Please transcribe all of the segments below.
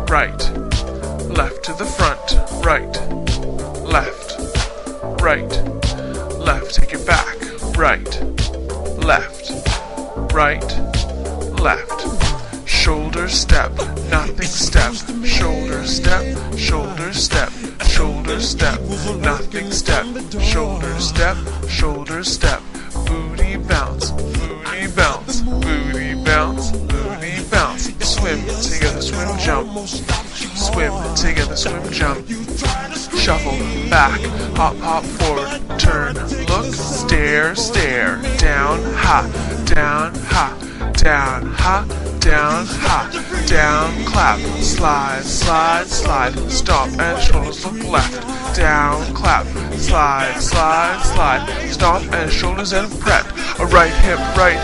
right, left to the front, right, left, right, left, take it back, right, left, right, left, shoulder step, nothing step, shoulder step, shoulder step, shoulder step, nothing step, shoulder step, shoulder step, booty bounce, booty bounce, booty bounce, booty bounce, swim together, swim jump, swim together, swim jump, shuffle back, hop hop forward, turn, look, stare, stare, down, ha, down, ha, down, ha, down, ha, down, clap, slide, slide, slide, stop and shoulders look left, down, clap, slide, slide, slide, stop and shoulders and prep, a right hip,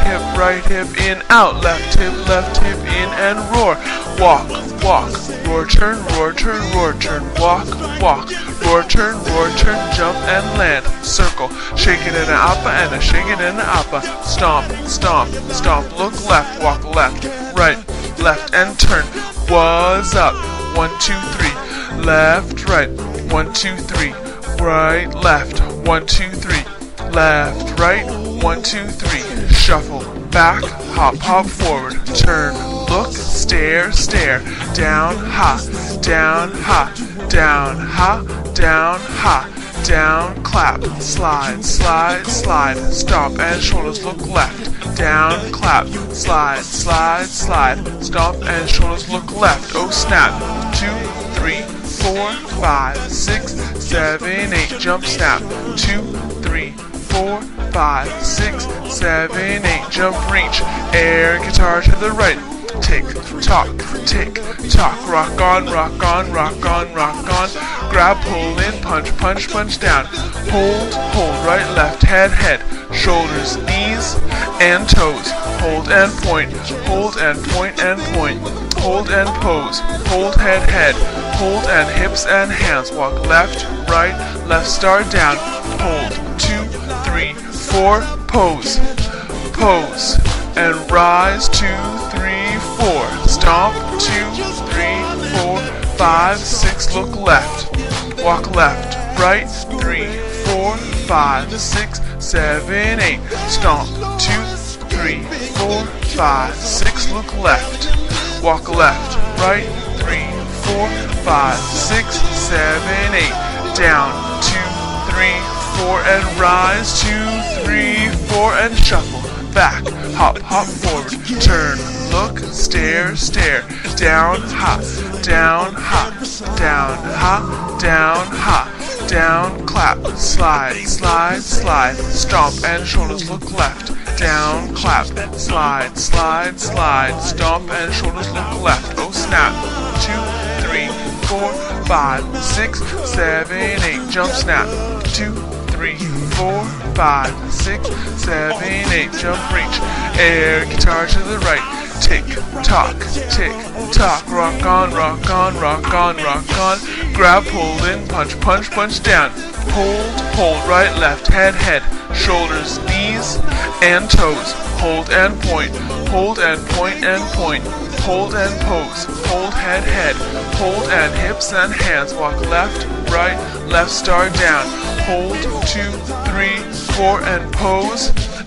in, out, left hip, in and roar, walk, walk, roar, turn, walk, walk, roar, turn, jump and land, circle, shake it in an appa and a shake it in an appa, stomp, stomp, stomp, look left, walk left, right, left and turn, was up, 1, 2, 3, left, right, 1, 2, 3, right, left, 1, 2, 3, left, right, 1, 2, 3, shuffle, back, hop, hop forward, turn, look, stare, stare, down, ha, down, ha, down, ha, down, ha, down, clap, slide, slide, slide, stop and shoulders look left, down, clap, slide, slide, slide, stop and shoulders look left, oh snap, 2, 3, 4, 5, 6, 7, 8, jump snap, 2, 3, 4, 5, 6, 7, 8, jump reach, air guitar to the right, tick, tock, rock on, rock on, rock on, rock on, grab, pull in, punch, punch, punch down, hold, right, left, head, shoulders, knees, and toes, hold and point, hold and point and point, hold and pose, hold head, hold and hips and hands, walk left, right, left, star down, hold, 2, 3, 4, pose, pose, and rise, 2, 3, 4, stomp, 2, 3, 4, 5, 6, look left, walk left, right, 3, 4, 5, 6, 7, 8, stomp, 2, 3, 4, 5, 6, look left, walk left, right, 3, 4, 5, 6, 7, 8, down, 2, 3, 4, and rise, 2, 3, 4, and shuffle, back, hop, hop forward, turn, look, stare, stare, down, ha, down, ha, down, ha, down, ha, down, clap, slide, slide, slide, stomp and shoulders look left, down, clap, slide, slide, slide, stomp and shoulders look left, oh snap, 2, 3, 4, 5, 6, 7, 8, jump snap, 2, 3, 4, 5, 6, 7, 8, jump reach, air guitar to the right, tick, tock, rock on, rock on, rock on, rock on, grab, pull in, punch, punch, punch down, hold, right, left, head, shoulders, knees, and toes, hold and point, hold and point and point, hold and pose, hold head, hold and hips and hands, walk left, right, left, star down, hold, 2, 3, 4, and pose,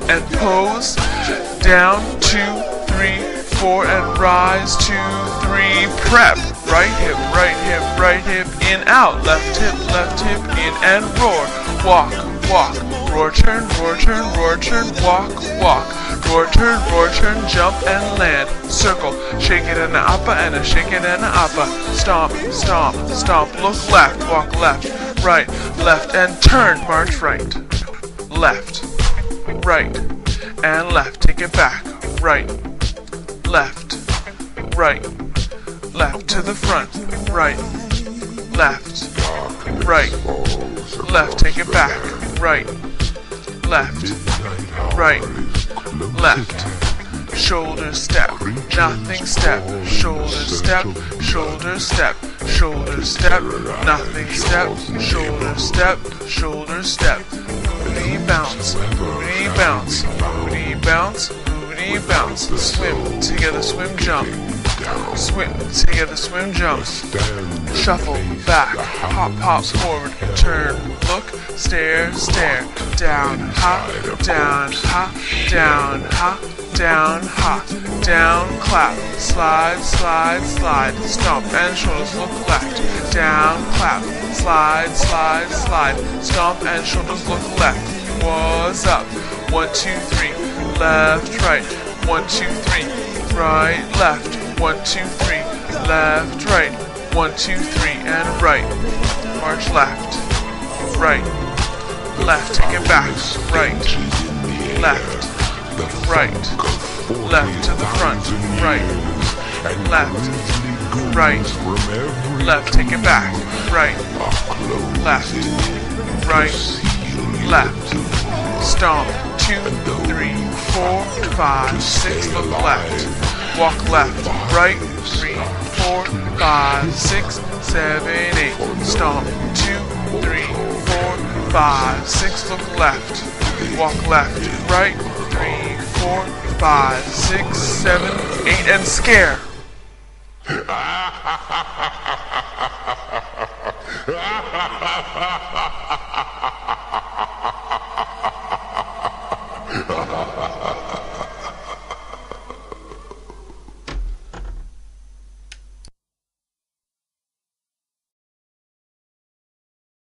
down, 2, 3, 4, and rise, 2, 3, prep, right hip, in, out, left hip, in, and roar, walk, roar, turn, walk, roar, turn, jump and land, circle, shake it in an appa and a shake it in an appa, stomp, look left, walk left, right, left, and turn, march right, left, right, and left, take it back, right, left, to the front, right, left, take it back, right, left, shoulder step, nothing step, shoulder step, nothing step, shoulder step, booty bounce, booty bounce, swim together, swim jump, swim, together swim, jump, shuffle, back, hop, hop, forward, turn, look, stare, stare, down, hop, down, hop, down, hop, down, hop, down, clap, slide, slide, slide, stomp and shoulders look left, down, clap, slide, slide, slide, stomp and shoulders look left, was up, 1, 2, 3, left, right, 1, 2, 3, right, left, 1, 2, 3, left, right, 1, 2, 3, and right, march left, right, left, take it back, right, left, right, left to the front, right, left, left, take it back, right, left, left, stomp, 2, 3, 4, 5, 6, look left, walk left, right, 3, 4, 5, 6, 7, 8, stomp, 2, 3, 4, 5, 6, look left, walk left, right, 3, 4, 5, 6, 7, 8, and scare.